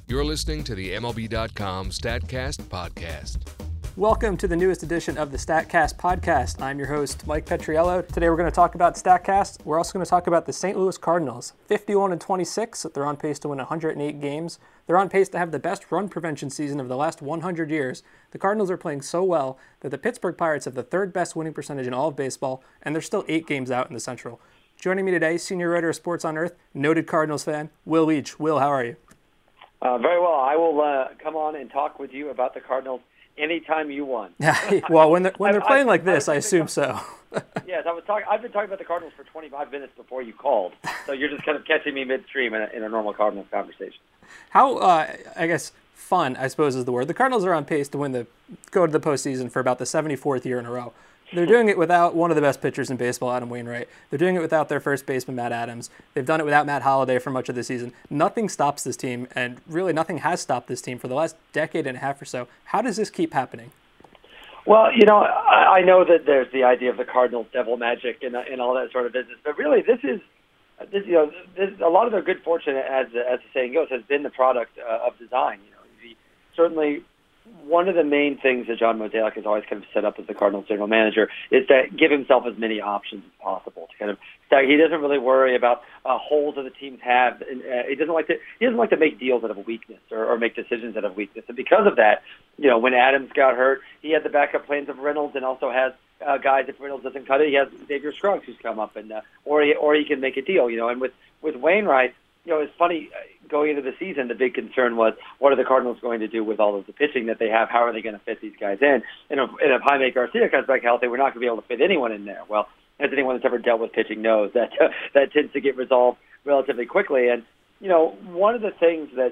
You're listening to the MLB.com StatCast podcast. Welcome to the newest edition of the StatCast podcast. I'm your host, Mike Petriello. Today we're going to talk about StatCast. We're also going to talk about the St. Louis Cardinals. 51-26, they're on pace to win 108 games. They're on pace to have the best run prevention season of the last 100 years. The Cardinals are playing so well that the Pittsburgh Pirates have the third best winning percentage in all of baseball, and they're still 8 games out in the Central. Joining me today, senior writer of Sports on Earth, noted Cardinals fan, Will Leach. Will, how are you? Very well. I will come on and talk with you about the Cardinals anytime you want. Well, when they're playing like this, I assume so. Yes, I've been talking about the Cardinals for 25 minutes before you called, so you're just kind of catching me midstream in a normal Cardinals conversation. How, fun, I suppose is the word. The Cardinals are on pace to go to the postseason for about the 74th year in a row. They're doing it without one of the best pitchers in baseball, Adam Wainwright. They're doing it without their first baseman, Matt Adams. They've done it without Matt Holliday for much of the season. Nothing stops this team, and really nothing has stopped this team for the last decade and a half or so. How does this keep happening? Well, I know that there's the idea of the Cardinals' devil magic and all that sort of business, but really this a lot of their good fortune, as the saying goes, has been the product of design. Certainly, one of the main things that John Mozeliak has always kind of set up as the Cardinals general manager is to give himself as many options as possible. To kind of he doesn't really worry about holes that the teams have. And, he doesn't like to make deals out of a weakness or make decisions out of weakness. And because of that, when Adams got hurt, he had the backup plans of Reynolds and also has guys. If Reynolds doesn't cut it, he has Xavier Scruggs who's come up and or he can make a deal. And with Wainwright. It's funny, going into the season, the big concern was, what are the Cardinals going to do with all of the pitching that they have? How are they going to fit these guys in? And if Jaime Garcia comes back healthy, we're not going to be able to fit anyone in there. Well, as anyone that's ever dealt with pitching knows, that tends to get resolved relatively quickly. And, one of the things that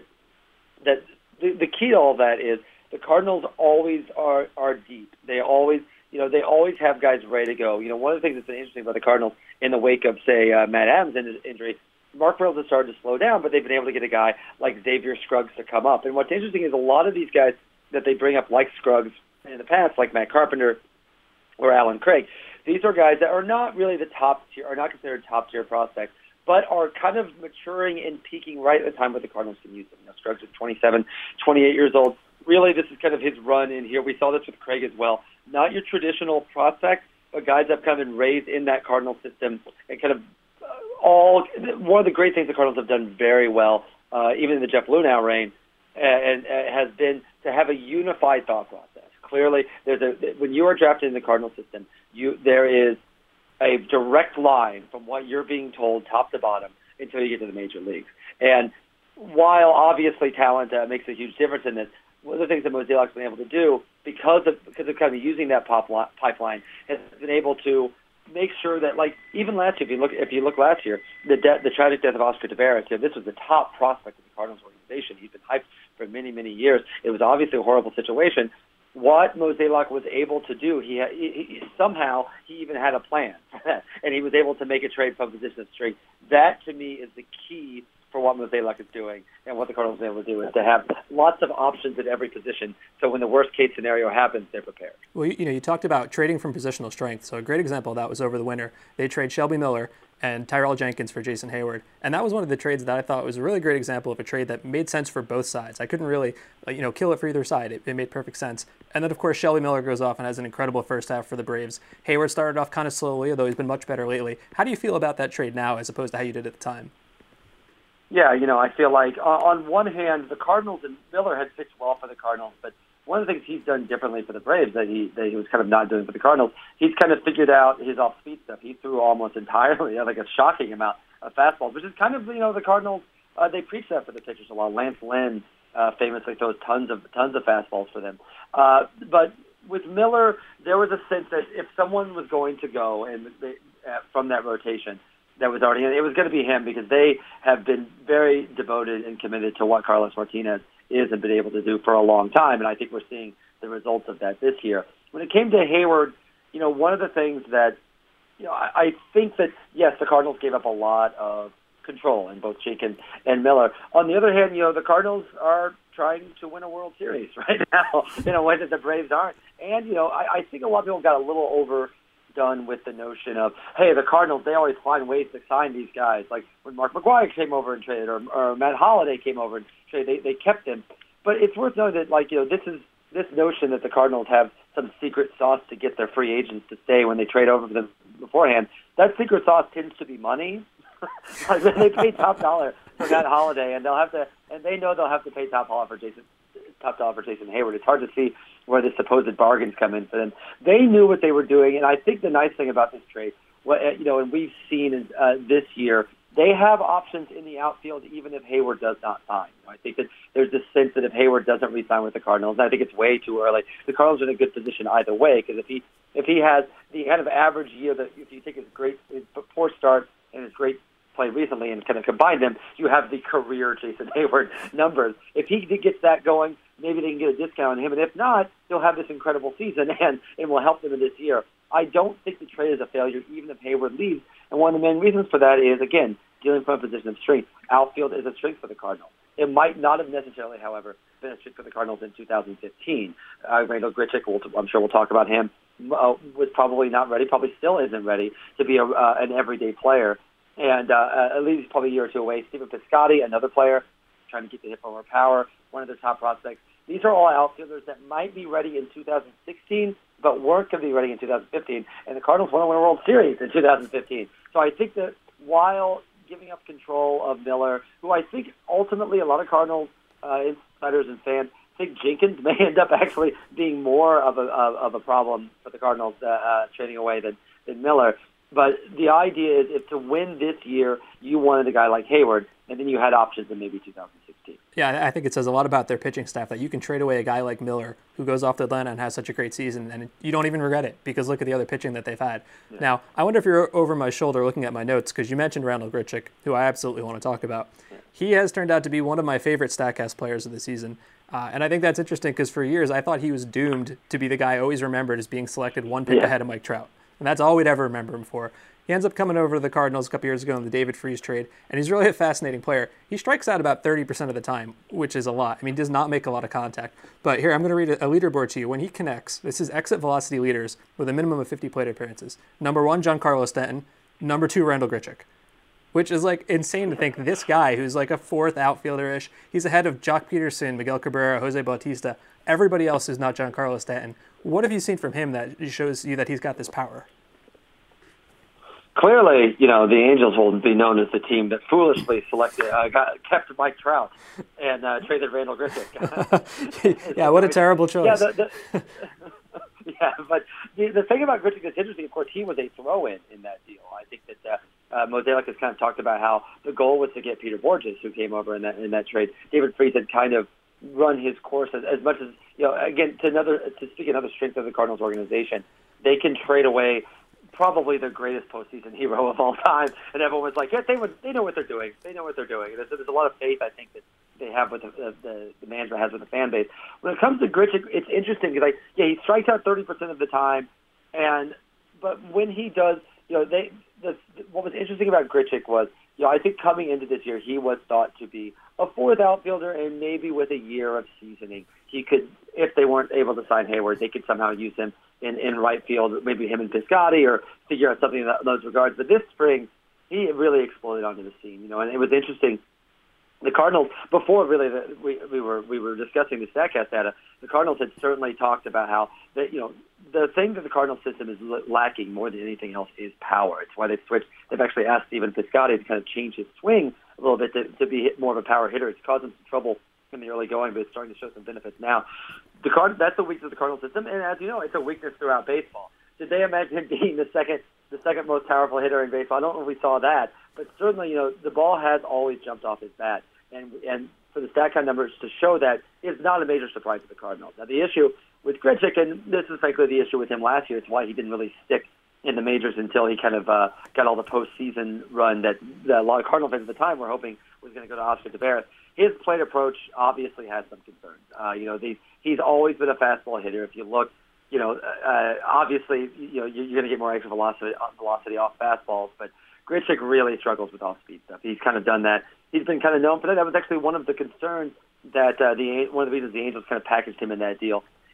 the key to all that is the Cardinals always are deep. They always have guys ready to go. One of the things that's been interesting about the Cardinals in the wake of, say, Matt Adams' injury, Mark Reynolds has started to slow down, but they've been able to get a guy like Xavier Scruggs to come up. And what's interesting is a lot of these guys that they bring up, like Scruggs in the past, like Matt Carpenter or Alan Craig, these are guys that are not really the top tier, are not considered top tier prospects, but are kind of maturing and peaking right at the time where the Cardinals can use them. Scruggs is 27, 28 years old. Really, this is kind of his run in here. We saw this with Craig as well. Not your traditional prospects, but guys that have kind of been raised in that Cardinal system and kind of one of the great things the Cardinals have done very well, even in the Jeff Luhnow reign, and has been to have a unified thought process. Clearly, when you are drafted in the Cardinal system, there is a direct line from what you're being told top to bottom until you get to the major leagues. And while obviously talent makes a huge difference in this, one of the things that Mozeliak's been able to do, because of kind of using that pipeline, has been able to make sure that, like, even last year, if you look last year, the tragic death of Oscar Taveras, this was the top prospect of the Cardinals organization. He's been hyped for many, many years. It was obviously a horrible situation. What Mozeliak was able to do, he somehow even had a plan for that, and he was able to make a trade from a position of strength. That, to me, is the key for what Mozeliak is doing, and what the Cardinals are able to do is to have lots of options at every position, so when the worst-case scenario happens, they're prepared. Well, you talked about trading from positional strength, so a great example of that was over the winter. They trade Shelby Miller and Tyrell Jenkins for Jason Hayward, and that was one of the trades that I thought was a really great example of a trade that made sense for both sides. I couldn't really kill it for either side. It made perfect sense. And then, of course, Shelby Miller goes off and has an incredible first half for the Braves. Hayward started off kind of slowly, although he's been much better lately. How do you feel about that trade now as opposed to how you did at the time? Yeah, I feel like on one hand, the Cardinals and Miller had pitched well for the Cardinals, but one of the things he's done differently for the Braves that he was kind of not doing for the Cardinals, he's kind of figured out his off-speed stuff. He threw almost entirely, like a shocking amount of fastballs, which is kind of, the Cardinals, they preach that for the pitchers a lot. Lance Lynn famously throws tons of fastballs for them. But with Miller, there was a sense that if someone was going to go and from that rotation, that was already in. It was going to be him because they have been very devoted and committed to what Carlos Martinez is and been able to do for a long time, and I think we're seeing the results of that this year. When it came to Hayward, one of the things that, I think that, yes, the Cardinals gave up a lot of control in both Jenkins and Miller. On the other hand, the Cardinals are trying to win a World Series right now in a way that the Braves aren't. And, I think a lot of people got a little done with the notion of, hey, the Cardinals, they always find ways to sign these guys. Like when Mark McGwire came over and traded, or Matt Holliday came over and traded, they kept him. But it's worth noting that, like, this notion that the Cardinals have some secret sauce to get their free agents to stay when they trade over them beforehand, that secret sauce tends to be money. Like, they pay top dollar for Matt Holliday, and they know they'll have to pay top dollar for Jason Hayward. It's hard to see where the supposed bargains come in for them. They knew what they were doing, and I think the nice thing about this trade, and we've seen this year, they have options in the outfield even if Hayward does not sign. I think that there's this sense that if Hayward doesn't re-sign with the Cardinals, I think it's way too early. The Cardinals are in a good position either way, because if he has the kind of average year that, if you take his poor start and his great play recently and kind of combine them, you have the career Jason Hayward numbers. If he gets that going, maybe they can get a discount on him, and if not, he'll have this incredible season and will help them in this year. I don't think the trade is a failure, even if Hayward leaves, and one of the main reasons for that is, again, dealing from a position of strength. Outfield is a strength for the Cardinals. It might not have necessarily, however, been a strength for the Cardinals in 2015. Randal Grichuk, I'm sure we'll talk about him, was probably not ready, probably still isn't ready to be an everyday player. And at least probably a year or two away. Stephen Piscotty, another player, trying to keep the hip over power, one of their top prospects. These are all outfielders that might be ready in 2016, but weren't going to be ready in 2015. And the Cardinals want to win a World Series in 2015. So I think that while giving up control of Miller, who I think ultimately a lot of Cardinals insiders and fans think Jenkins may end up actually being more of a problem for the Cardinals trading away than Miller. But the idea is, if to win this year, you wanted a guy like Hayward, and then you had options in maybe 2016. Yeah, I think it says a lot about their pitching staff that you can trade away a guy like Miller, who goes off to Atlanta and has such a great season, and you don't even regret it, because look at the other pitching that they've had. Yeah. Now, I wonder if you're over my shoulder looking at my notes, because you mentioned Randal Grichuk, who I absolutely want to talk about. Yeah. He has turned out to be one of my favorite StatCast players of the season. And I think that's interesting, because for years I thought he was doomed to be the guy always remembered as being selected one pick ahead of Mike Trout. And that's all we'd ever remember him for. He ends up coming over to the Cardinals a couple years ago in the David Freese trade, and he's really a fascinating player. He strikes out about 30% of the time, which is a lot. I mean, he does not make a lot of contact. But here, I'm going to read a leaderboard to you. When he connects, this is exit velocity leaders with a minimum of 50 plate appearances. Number 1, Giancarlo Stanton. Number 2, Randal Grichuk. Which is like insane to think this guy, who's like a fourth outfielder-ish, he's ahead of Jock Peterson, Miguel Cabrera, Jose Bautista, everybody else is not Giancarlo Stanton. What have you seen from him that shows you that he's got this power? Clearly, the Angels will be known as the team that foolishly kept Mike Trout and traded Randal Grichuk. Yeah, what a terrible choice. Yeah, but the thing about Grichuk that's interesting, of course, he was a throw-in in that deal. I think that Mozeliak has kind of talked about how the goal was to get Peter Borges, who came over in that trade. David Freese had kind of run his course as much as, again, to speak another strength of the Cardinals organization, they can trade away probably the greatest postseason hero of all time, and everyone was like, "Yeah, they know what they're doing. They know what they're doing." There's a lot of faith, I think, that they have with the management has with the fan base. When it comes to Grichuk, it's interesting because he strikes out 30% of the time, but when he does, what was interesting about Grichuk was, I think coming into this year, he was thought to be a fourth outfielder, and maybe with a year of seasoning, he could, if they weren't able to sign Hayward, they could somehow use him in right field, maybe him and Piscotty, or figure out something in those regards. But this spring, he really exploded onto the scene, and it was interesting. The Cardinals, before really we were discussing the StatCast data, the Cardinals had certainly talked about how that the thing that the Cardinals system is lacking more than anything else is power. It's why they've switched. They've actually asked Stephen Piscotty to kind of change his swing a little bit to be more of a power hitter. It's caused him some trouble in the early going, but it's starting to show some benefits now. That's the weakness of the Cardinals system, and as you know, it's a weakness throughout baseball. Did they imagine him being the second most powerful hitter in baseball? I don't know if we saw that, but certainly, the ball has always jumped off his bat, and for the StatCast numbers to show that is not a major surprise to the Cardinals. Now, the issue with Grichuk, and this is frankly the issue with him last year, it's why he didn't really stick in the majors until he kind of got all the postseason run that a lot of Cardinal fans at the time were hoping was going to go to Oscar Taveras. His plate approach obviously has some concerns. He's always been a fastball hitter. If you look, obviously, you're going to get more extra velocity off fastballs, but Grichuk really struggles with off-speed stuff. He's kind of done that. He's been kind of known for that. That was actually one of the concerns that one of the reasons the Angels kind of packaged him in that deal.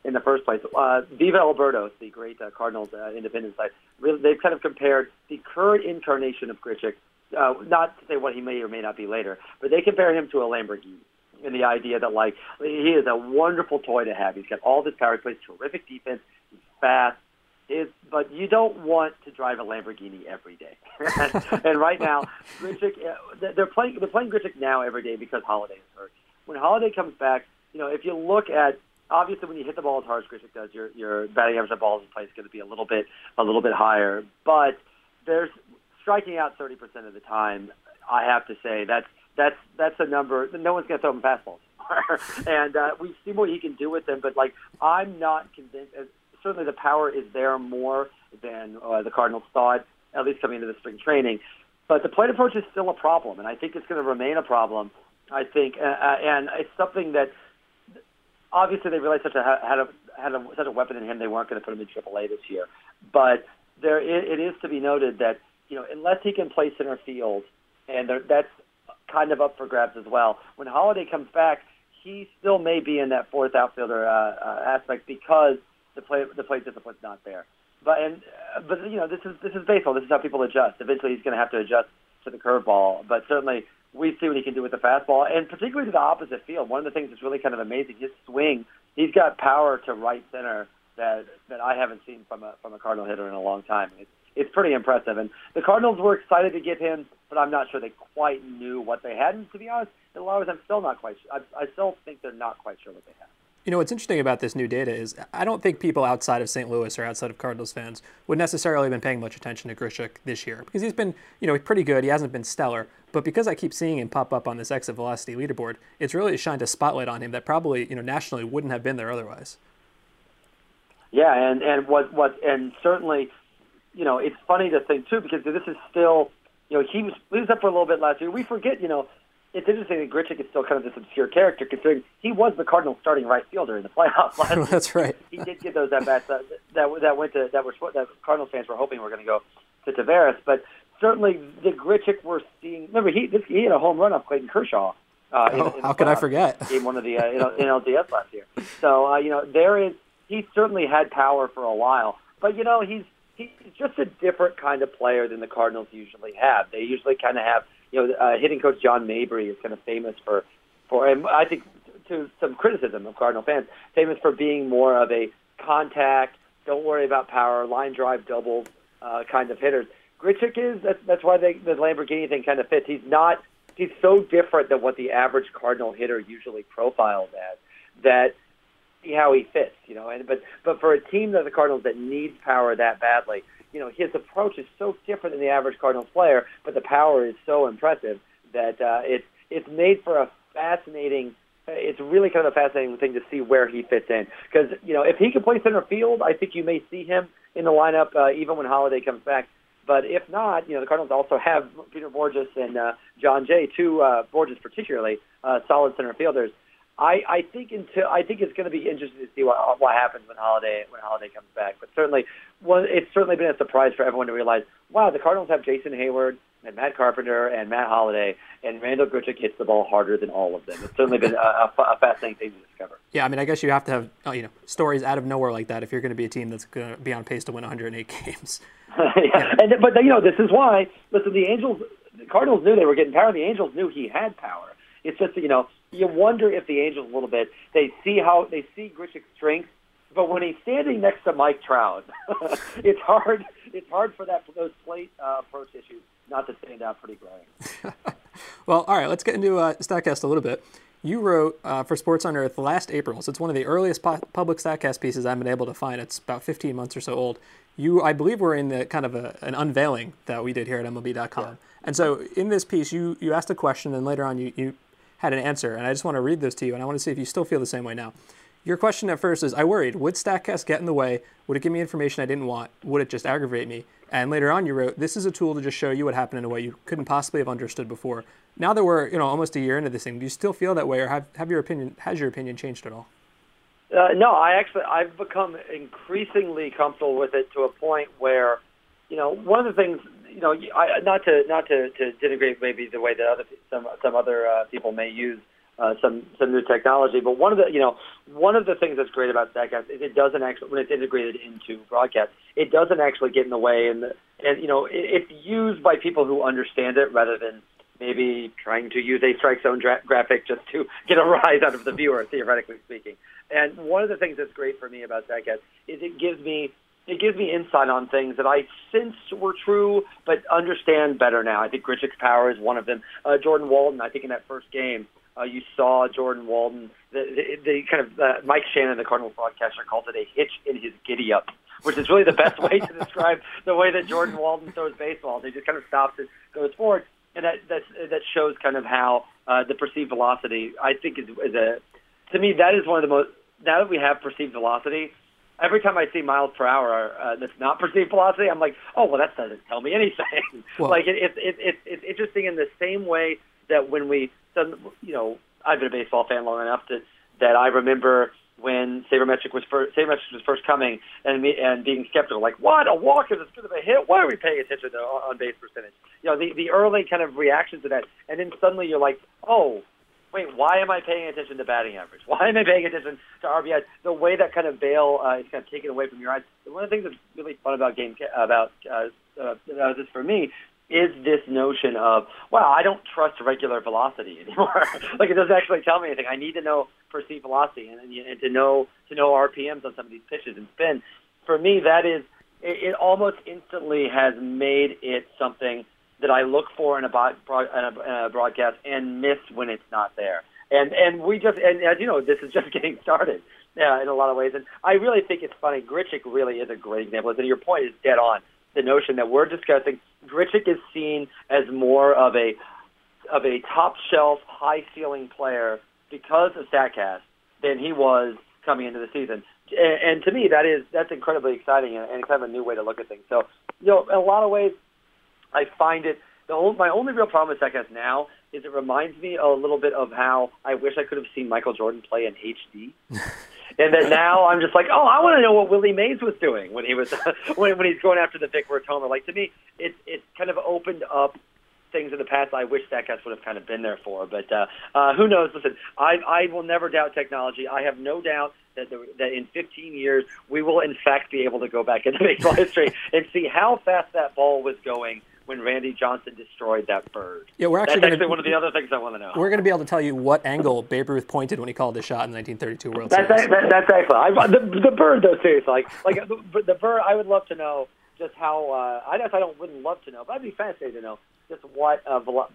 in the first place. Viva Alberto, the great Cardinals independent site, really, they've kind of compared the current incarnation of Grichuk, not to say what he may or may not be later, but they compare him to a Lamborghini. And the idea that, like, he is a wonderful toy to have. He's got all this power. He plays terrific defense. He's fast. But you don't want to drive a Lamborghini every day. And right now, Grichuk, they're playing Grichuk now every day because Holiday is hurt. When Holiday comes back, if you look at, obviously when you hit the ball as hard as Grichuk does, your batting average of balls in play is going to be a little bit higher. But there's striking out 30% of the time. I have to say that's a number. No one's going to throw him fastballs. And we've seen what he can do with them. But I'm not convinced. Certainly the power is there more than the Cardinals thought, at least coming into the spring training. But the plate approach is still a problem, and I think it's going to remain a problem. I think, and it's something that obviously they realized such a weapon in him, they weren't going to put him in AAA this year. But it is to be noted that unless he can play center field, and that's kind of up for grabs as well. When Holiday comes back, he still may be in that fourth outfielder aspect because the plate discipline's not there. But this is baseball. This is how people adjust. Eventually, he's going to have to adjust to the curveball. But certainly, we see what he can do with the fastball, and particularly to the opposite field. One of the things that's really kind of amazing, his swing. He's got power to right center that I haven't seen from a Cardinal hitter in a long time. It's pretty impressive. And the Cardinals were excited to get him, but I'm not sure they quite knew what they had. And to be honest, in a lot of ways, I'm still not quite sure. I still think they're not quite sure what they have. What's interesting about this new data is I don't think people outside of St. Louis or outside of Cardinals fans would necessarily have been paying much attention to Grichuk this year because he's been, pretty good. He hasn't been stellar. But because I keep seeing him pop up on this exit velocity leaderboard, it's really shined a spotlight on him that probably, nationally wouldn't have been there otherwise. Yeah, and certainly, it's funny to think, too, because this is still, he was up for a little bit last year. We forget, it's interesting that Grichuk is still kind of this obscure character, considering he was the Cardinals' starting right fielder in the playoffs last year. That's right. He did get those at bats that Cardinals fans were hoping were going to go to Taveras. But certainly the Grichuk we're seeing. Remember, he had a home run off Clayton Kershaw. How could I forget? Game one of the NLDS last year. So he certainly had power for a while, but he's just a different kind of player than the Cardinals usually have. They usually kind of have. Hitting coach John Mabry is kind of famous for, and I think to some criticism of Cardinal fans, famous for being more of a contact, don't worry about power, line drive doubles kind of hitters. Grichuk is, that's why the Lamborghini thing kind of fits. He's so different than what the average Cardinal hitter usually profiles as, that see how he fits, but for a team that the Cardinals that needs power that badly, his approach is so different than the average Cardinals player, but the power is so impressive that it's made for a fascinating. It's really kind of a fascinating thing to see where he fits in. Because if he can play center field, I think you may see him in the lineup even when Holiday comes back. But if not, the Cardinals also have Peter Borges and John Jay, two Borges particularly solid center fielders. I think it's going to be interesting to see what happens when Holiday comes back. But certainly, it's certainly been a surprise for everyone to realize, wow, the Cardinals have Jason Hayward and Matt Carpenter and Matt Holiday, and Randall Grichuk hits the ball harder than all of them. It's certainly been a fascinating thing to discover. Yeah, I guess you have to have stories out of nowhere like that if you're going to be a team that's going to be on pace to win 108 games. Yeah. But this is why. Listen, the Cardinals knew they were getting power. The Angels knew he had power. It's just you wonder if the Angels a little bit they see Grichuk's strength, but when he's standing next to Mike Trout, it's hard for those plate approach issues not to stand out pretty glaring. Well, all right, let's get into StatCast a little bit. You wrote for Sports on Earth last April, so it's one of the earliest public StatCast pieces I've been able to find. It's about 15 months or so old. You, I believe, were in the kind of an unveiling that we did here at MLB.com. Yeah. And so in this piece, you asked a question, and later on you had an answer, and I just want to read those to you, and I want to see if you still feel the same way now. Your question at first is, I worried, would StatCast get in the way? Would it give me information I didn't want? Would it just aggravate me? And later on you wrote, this is a tool to just show you what happened in a way you couldn't possibly have understood before. Now that we're almost a year into this thing, do you still feel that way, or has your opinion changed at all? No, I've become increasingly comfortable with it to a point where, one of the things, not to denigrate maybe the way that some other people may use some new technology. But one of the things that's great about StatCast is it doesn't actually, when it's integrated into broadcast, it doesn't actually get in the way, and it's used by people who understand it rather than maybe trying to use a strike zone graphic just to get a rise out of the viewer, theoretically speaking. And one of the things that's great for me about StatCast is it gives me insight on things that I sensed were true, but understand better now. I think Grichuk's power is one of them. Jordan Walden, I think in that first game, you saw Jordan Walden, the kind of Mike Shannon, the Cardinals broadcaster, called it a hitch in his giddy-up, which is really the best way to describe the way that Jordan Walden throws baseballs. He just kind of stops and goes forward, and that shows kind of how the perceived velocity, I think, is to me, that is one of the most, now that we have perceived velocity, every time I see miles per hour that's not perceived velocity, I'm like, oh, well, that doesn't tell me anything. Well, like it's interesting in the same way that when I've been a baseball fan long enough that I remember when sabermetrics was first coming and being skeptical, like, what, a walk is as good of a hit? Why are we paying attention to on base percentage? The early kind of reactions to that, and then suddenly you're like, oh, wait, why am I paying attention to batting average? Why am I paying attention to RBI? The way that kind of bail is kind of taken away from your eyes. One of the things that's really fun about this for me is this notion of, wow, I don't trust regular velocity anymore. Like, it doesn't actually tell me anything. I need to know perceived velocity and to know RPMs on some of these pitches and spin. For me, that is, it almost instantly has made it something that I look for in a broadcast and miss when it's not there. And as you know, this is just getting started in a lot of ways. And I really think it's funny. Grichuk really is a great example. And your point is dead on. The notion that we're discussing, Grichuk is seen as more of a top shelf, high ceiling player because of StatCast than he was coming into the season. And to me, that's incredibly exciting and kind of a new way to look at things. So, in a lot of ways, I find it, my only real problem with StatCast now is it reminds me a little bit of how I wish I could have seen Michael Jordan play in HD. And that now I'm just like, oh, I want to know what Willie Mays was doing when he was when he's going after the Vic Wertz homer. Like, to me, it kind of opened up things in the past I wish StatCast would have kind of been there for. But who knows? Listen, I will never doubt technology. I have no doubt that in 15 years we will, in fact, be able to go back into baseball history and see how fast that ball was going when Randy Johnson destroyed that bird. Yeah, that's actually one of the other things I want to know. We're going to be able to tell you what angle Babe Ruth pointed when he called the shot in the 1932 World Series. That's excellent. The bird, though, seriously, like the bird, I would love to know just how. I guess wouldn't love to know, but I'd be fascinated to know just what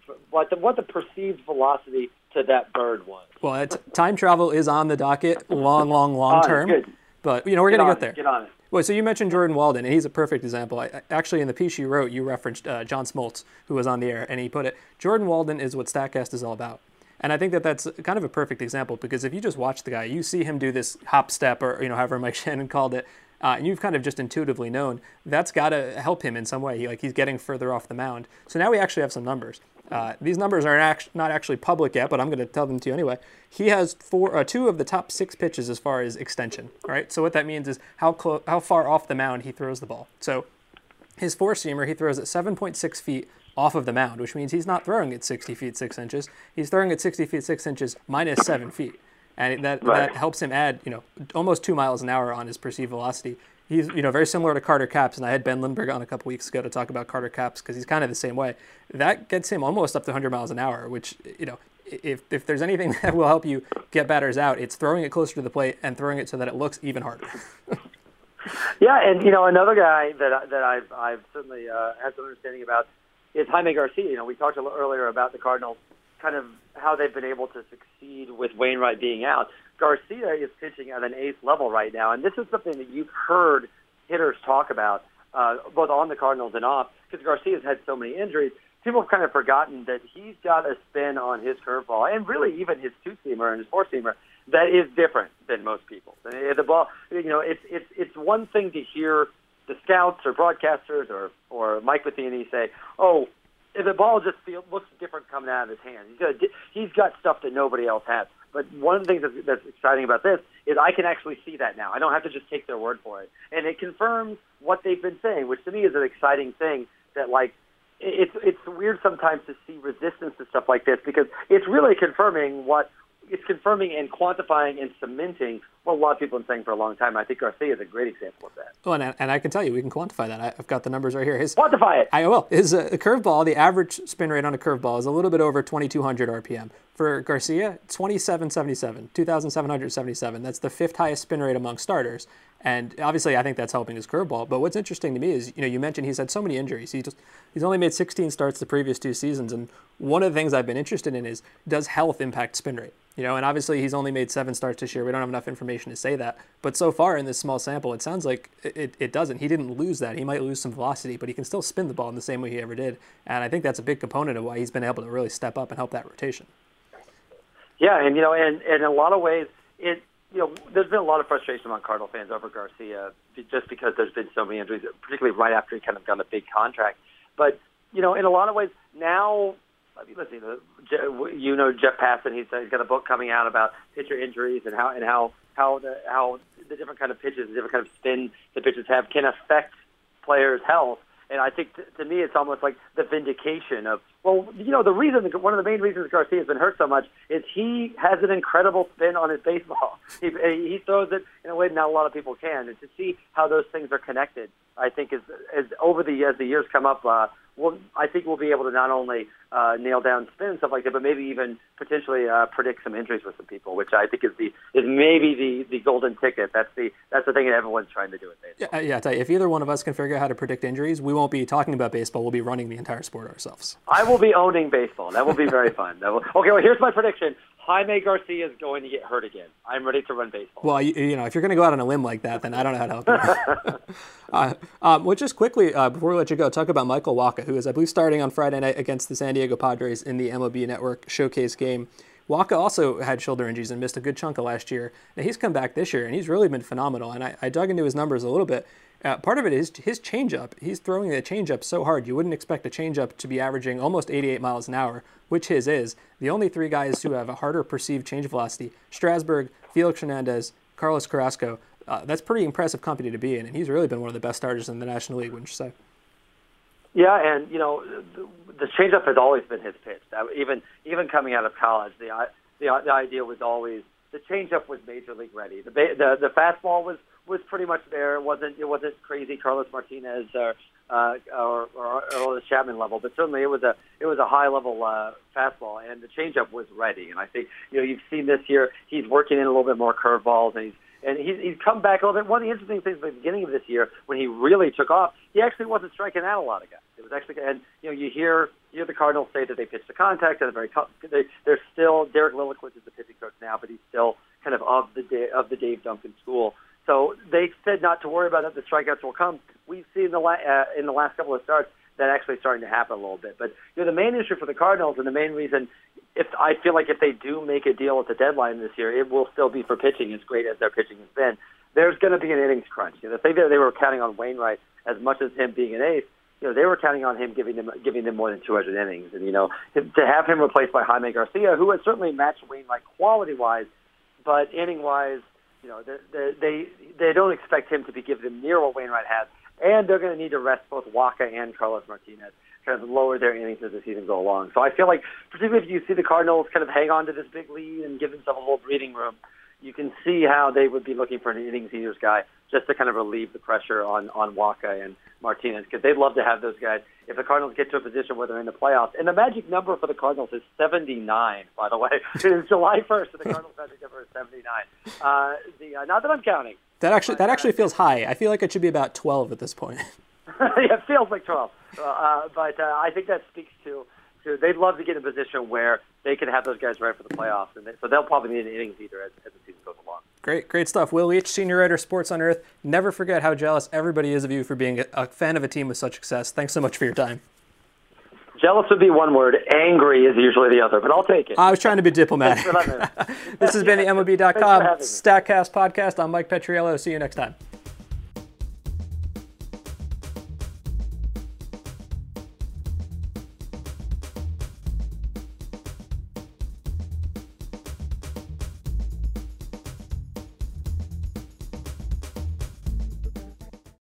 the perceived velocity to that bird was. Well, time travel is on the docket, long term. Good. But we're going to get there. Get on it. Well, so you mentioned Jordan Walden, and he's a perfect example. Actually, in the piece you wrote, you referenced John Smoltz, who was on the air, and he put it, Jordan Walden is what StatCast is all about. And I think that's kind of a perfect example, because if you just watch the guy, you see him do this hop step, or however Mike Shannon called it, and you've kind of just intuitively known that's got to help him in some way. He's getting further off the mound. So now we actually have some numbers. These numbers are not actually public yet, but I'm going to tell them to you anyway. He has two of the top 6 pitches as far as extension. Right. So what that means is how far off the mound he throws the ball. So his four-seamer, he throws at 7.6 feet off of the mound, which means he's not throwing at 60 feet 6 inches. He's throwing at 60 feet 6 inches minus 7 feet, and that helps him add almost 2 miles an hour on his perceived velocity. He's very similar to Carter Capps, and I had Ben Lindbergh on a couple weeks ago to talk about Carter Capps because he's kind of the same way. That gets him almost up to 100 miles an hour, which if there's anything that will help you get batters out, it's throwing it closer to the plate and throwing it so that it looks even harder. Yeah, and another guy that I've certainly had some understanding about is Jaime Garcia. We talked a little earlier about the Cardinals, kind of how they've been able to succeed with Wainwright being out. Garcia is pitching at an ace level right now, and this is something that you've heard hitters talk about, both on the Cardinals and off, because Garcia's had so many injuries. People have kind of forgotten that he's got a spin on his curveball, and really even his two-seamer and his four-seamer, that is different than most people's. The ball, it's one thing to hear the scouts or broadcasters or Mike Matheny say, "Oh, the ball just looks different coming out of his hand. He's got stuff that nobody else has." But one of the things that's exciting about this is I can actually see that now. I don't have to just take their word for it, and it confirms what they've been saying, which to me is an exciting thing. That it's weird sometimes to see resistance to stuff like this because it's really confirming what it's confirming and quantifying and cementing what a lot of people have been saying for a long time. I think Garcia is a great example of that. Well, and I can tell you, we can quantify that. I've got the numbers right here. Quantify it. I will. His curveball, the average spin rate on a curveball is a little bit over 2,200 RPM. For Garcia, 2,777, 2,777. That's the 5th highest spin rate among starters. And obviously, I think that's helping his curveball. But what's interesting to me is, you mentioned he's had so many injuries. He's only made 16 starts the previous 2 seasons. And one of the things I've been interested in is, does health impact spin rate? And obviously he's only made 7 starts this year. We don't have enough information to say that. But so far in this small sample, it sounds like it doesn't. He didn't lose that. He might lose some velocity, but he can still spin the ball in the same way he ever did. And I think that's a big component of why he's been able to really step up and help that rotation. Yeah, and and in a lot of ways, there's been a lot of frustration among Cardinal fans over Garcia just because there's been so many injuries, particularly right after he kind of got a big contract. But in a lot of ways now, let's see, Jeff Passan, he's got a book coming out about pitcher injuries and how the different kind of pitches, the different kind of spin the pitchers have can affect players' health. And I think to me, it's almost like the vindication of, one of the main reasons Garcia has been hurt so much is he has an incredible spin on his baseball. He throws it in a way not a lot of people can. And to see how those things are connected, I think as the years come up, I think we'll be able to not only nail down spin and stuff like that, but maybe even potentially predict some injuries with some people, which I think is maybe the golden ticket. That's the thing that everyone's trying to do with baseball. Yeah, I tell you, if either one of us can figure out how to predict injuries, we won't be talking about baseball. We'll be running the entire sport ourselves. I will be owning baseball. That will be very fun. Okay, well, here's my prediction. Jaime Garcia is going to get hurt again. I'm ready to run baseball. Well, if you're going to go out on a limb like that, then I don't know how to help you. Well, just quickly, before we let you go, talk about Michael Wacha, who is, I believe, starting on Friday night against the San Diego Padres in the MLB Network showcase game. Wacha also had shoulder injuries and missed a good chunk of last year. Now, he's come back this year, and he's really been phenomenal. And I dug into his numbers a little bit. Part of it is his changeup. He's throwing the changeup so hard. You wouldn't expect a changeup to be averaging almost 88 miles an hour, which his is. The only 3 guys who have a harder perceived change velocity, Strasburg, Felix Hernandez, Carlos Carrasco. That's pretty impressive company to be in, and he's really been one of the best starters in the National League, wouldn't you say? Yeah, and the changeup has always been his pitch. Even coming out of college, the idea was always the changeup was major league ready. The fastball was pretty much there. It wasn't crazy Carlos Martinez or the Chapman level, but certainly it was a high level fastball, and the changeup was ready. And I think you've seen this year he's working in a little bit more curveballs, and he's come back a little bit. One of the interesting things at the beginning of this year, when he really took off, he actually wasn't striking out a lot of guys. It was actually, and you hear the Cardinals say that they pitched to contact, and they're still Derek Lilliquist is the pitching coach now, but he's still kind of the Dave Duncan school. So they said not to worry about it. The strikeouts will come. We've seen in the last couple of starts that actually starting to happen a little bit. But the main issue for the Cardinals, and the main reason, I feel like if they do make a deal at the deadline this year, it will still be for pitching, as great as their pitching has been. There's going to be an innings crunch. The thing that they were counting on Wainwright as much as him being an ace, they were counting on him giving them more than 200 innings. And to have him replaced by Jaime Garcia, who has certainly matched Wainwright quality-wise, but inning-wise, they don't expect him to be giving them near what Wainwright has, and they're going to need to rest both Wacha and Carlos Martinez, kind of lower their innings as the season go along. So I feel like, particularly if you see the Cardinals kind of hang on to this big lead and give themselves a little breathing room, you can see how they would be looking for an innings eaters guy just to kind of relieve the pressure on Wacha and Martinez, because they'd love to have those guys if the Cardinals get to a position where they're in the playoffs. And the magic number for the Cardinals is 79, by the way. It's July 1st, and the Cardinals' magic number is 79. Not that I'm counting. That actually feels high. I feel like it should be about 12 at this point. Yeah, it feels like 12. But I think that speaks to they'd love to get in a position where they can have those guys right for the playoffs. And so they'll probably need an innings eater as the season goes along. Great stuff. Will Leitch, senior writer, Sports on Earth. Never forget how jealous everybody is of you for being a fan of a team with such success. Thanks so much for your time. Jealous would be one word. Angry is usually the other, but I'll take it. I was trying to be diplomatic. This has been the MLB.com StatCast podcast. I'm Mike Petriello. See you next time.